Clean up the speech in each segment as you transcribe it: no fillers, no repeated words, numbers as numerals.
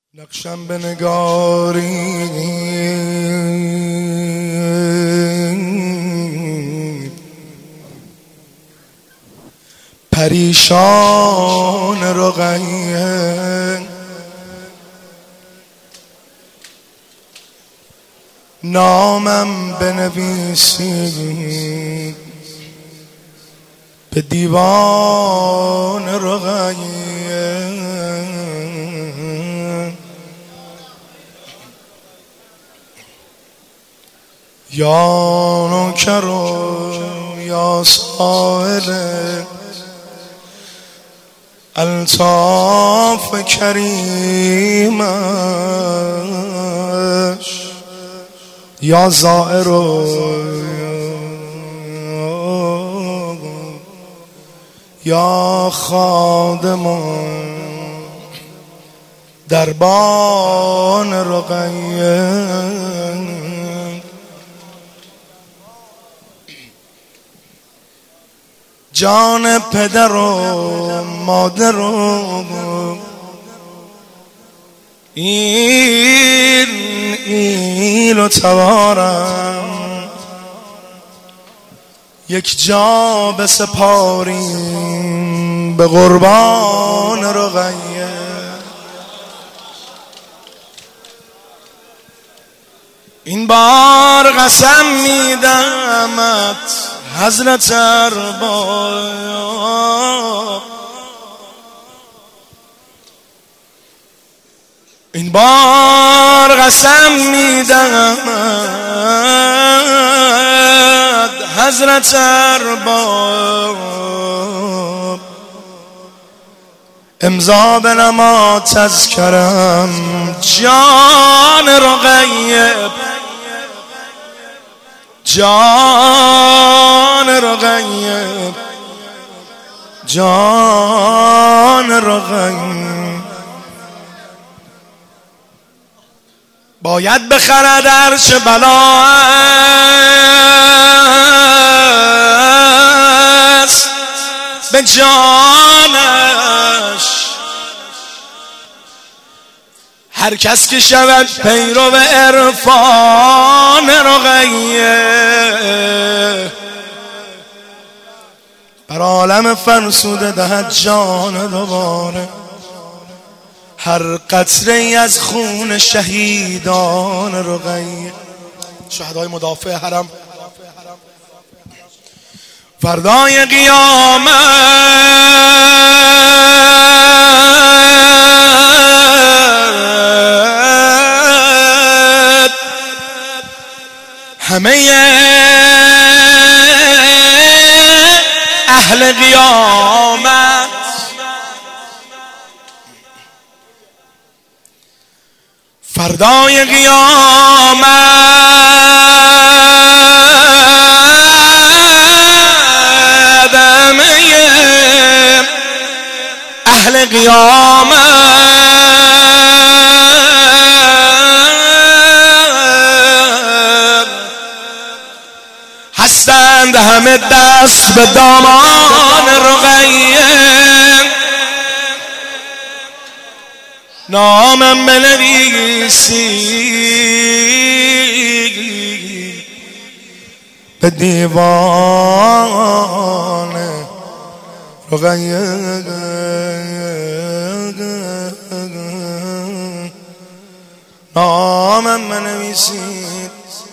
نقشم به نگاری پریشان رقیه نامم بنویسید به دیوان رقیه یا نوکر و یا سائل الطاف کریمش یا زائر یا خادم دربان رقیه جان پدر و مادر و ایل و توارم یک جا بسپاریم به قربان رقیه این بار قسم میدمت حضرت ارباب این بار قسم میدمت حضرت ارباب امضا بنما تذکرم جان رقیه جان رقیه جان رقیه باید بخرد عرش بلا است به جانش هر کس که شود پیرو عرفان رقیه بر عالم فرسوده دهد جان دوباره هر قطره ای از خون شهیدان رقیه شهدای مدافع حرم فردای قیامت همه اهل قیامت فردای قیامت همه اهل قیامت هستند همه دست به دامان رقیه نامم بنویسید به دیوان رقیه نامم بنویسید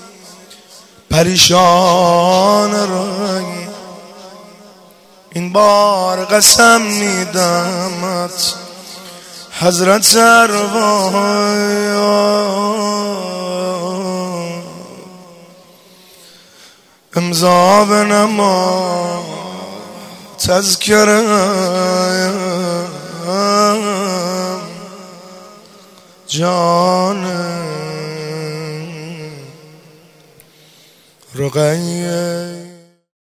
پریشان رقیه این بار قسم میدمت حضرت ارواح امضا بنما تذکرم جان رقیه